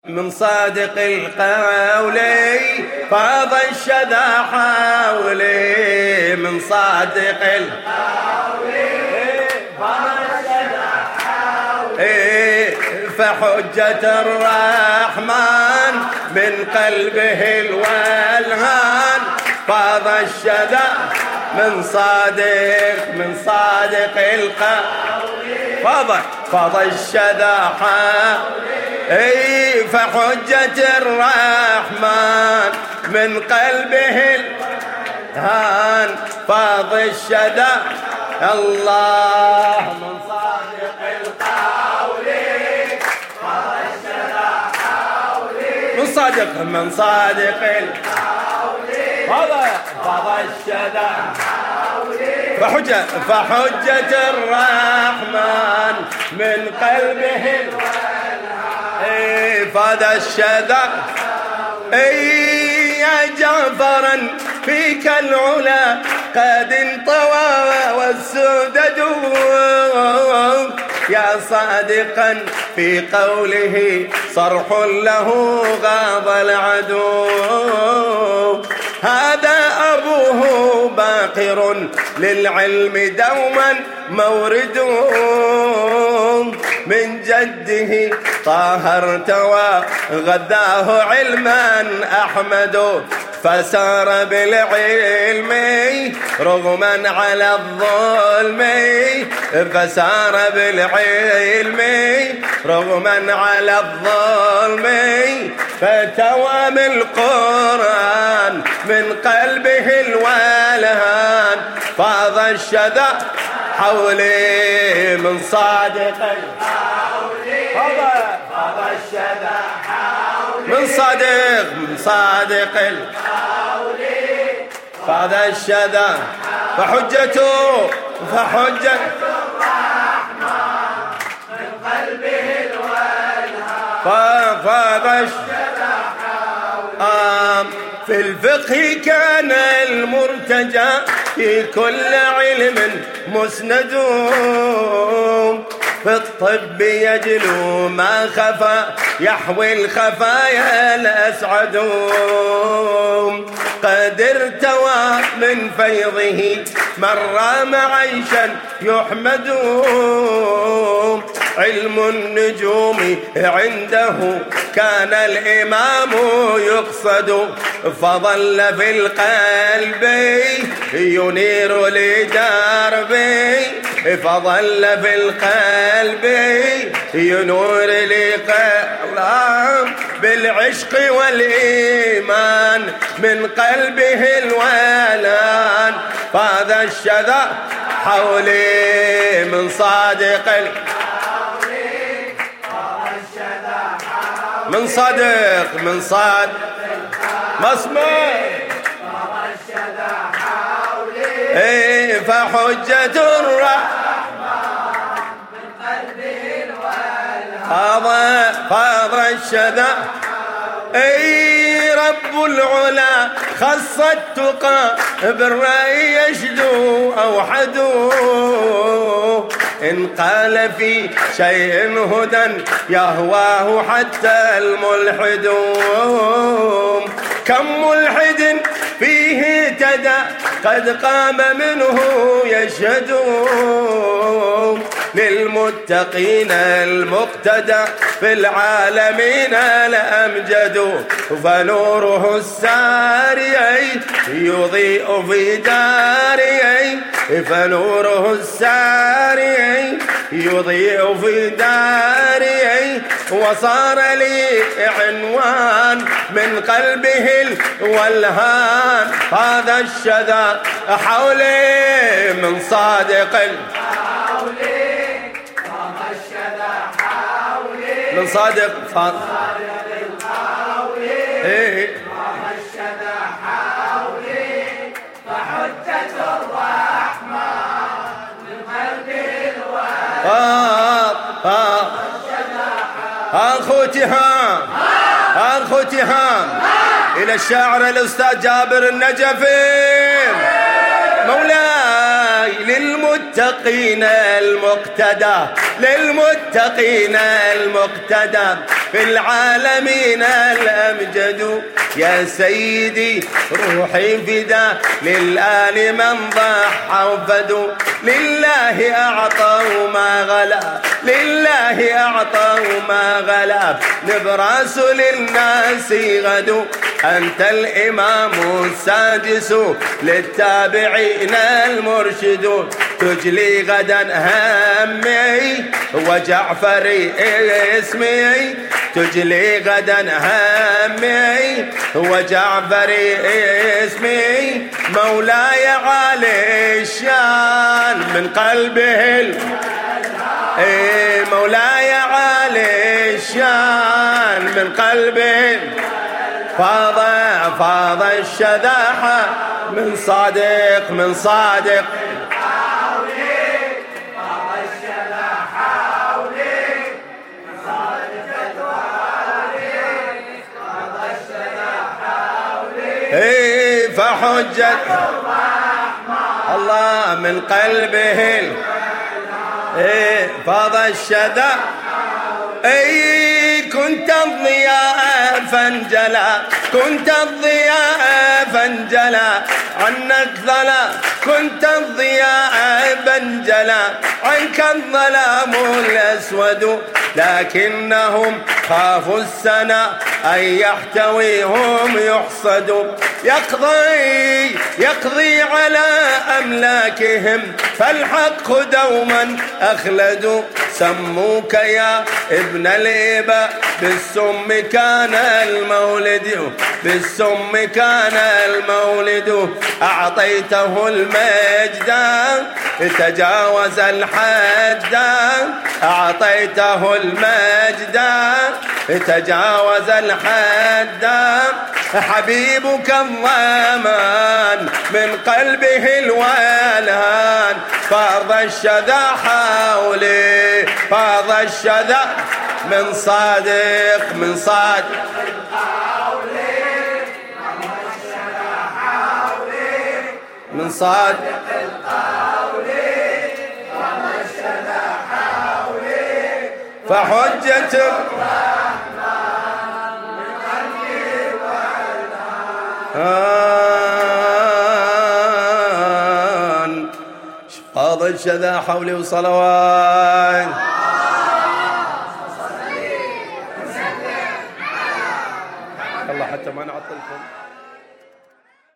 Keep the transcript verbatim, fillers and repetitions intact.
من صادق القول فاض الشذا حولي، من صادق القول فاض الشذا حولي، فحجة الرحمن من قلبه الولهان فاض الشذا من صادق من صادق القول فاض فاض الشذا حولي، اي فحجة الرحمن من قلبه الهان فاض الشذا. الله من صادق القول فاض الشذا حولي، من صادق من صادق القول فاض فاض الشذا حولي، فحجة فحجة الرحمن من قلبه اي فاض الشذا. اي يا جعفرا فيك العلا قد انطوى والسدد، يا صادقا في قوله صرح له غاض العدو، هذا أبوه باقر للعلم دوما مورده، من جده طاهرت وغداه علما أحمد، فسار بالعلم رغما على الظلم، فسار بالعلم رغما على الظلم، فتوام القرآن من قلبه الولهان فاض الشذا حولي، من صادق فاض الشذا حولي، من صادق من صادق القول فاض الشذا. فحجته فحجة الرحمن من قلبه الولهان فاض الشذا حولي، في الفقه كان المرتجى في كل علم مسند، في الطب يجلو ما خفى يحوي الخفايا الأسعد، قد ارتوى من فيضه من رام عيشا يحمد، علم النجوم عنده كان الإمام يقصد، فظل في القلب ينير لدربي، فظل في القلب ينور لقلب بالعشق والإيمان من قلبه الولان فاض الشذا حولي، من صادق من صادق من صادق مسمى اي فحجة الرحمن من قلبه الولهان فاض الشذا. اي رب العلا خص التقى بالرأي يشدو أوحدو، إن قال في شيء هدى يهواه حتى الملحد، كم ملحد فيه تدى قد قام منه يشهد، للمتقين المقتدى في العالمين الأمجد، فنوره الساري يضيء في داري، فنوره الساري يضيء في داري، وصار لي عنوان من قلبه الولهان هذا الشذا حولي، من صادق من صادق صادق ايه الشذا حولي، فحجة الرحمن من قلبه الوالد. آه آه أخو تهام أخو تهام إلى الشاعر الأستاذ جابر النجفي مولاي. للمتقين المقتدى للمتقين المقتدى في العالمين الأمجد. يا سيدي روحي فدا للآل من ضحى وفدوا لله أعطوا ما غلا لله أعطوا ما غلا نبراس للناس غدوا. أنت الإمام السادس للتابعين المرشدون تجلي غدا همي وجعفري اسمي تجلي غدا همي وجعفري اسمي مولاي عالي الشان من قلبه ال... اي مولاي عالي الشان من قلبه فاض فاض الشذاحة من صادق من صادق اي فحجة الله من قلبه اي فاض الشذا اي كنت الضياء فانجلى كنت الضياء فانجلى عنك ظلا كنت الضياء فانجلى عنك الظلام الأسود. لكنهم خافوا السنة أن يحتويهم يحصد يقضي يقضي على أملاكهم فالحق دوما أخلد. سموك يا ابن الإباء بالسم كان المولد بالسم كان المولد. أعطيته المجد تجاوز الحد أعطيته المجد تجاوز الحد. حبيبك الضمان من قلبه الولهان فاض الشذا حولي فاض الشذا من صادق من صادق من صادق فحجة الرحمن فاض الشذا حولي وصلوات الله حتى ما نعطلكم.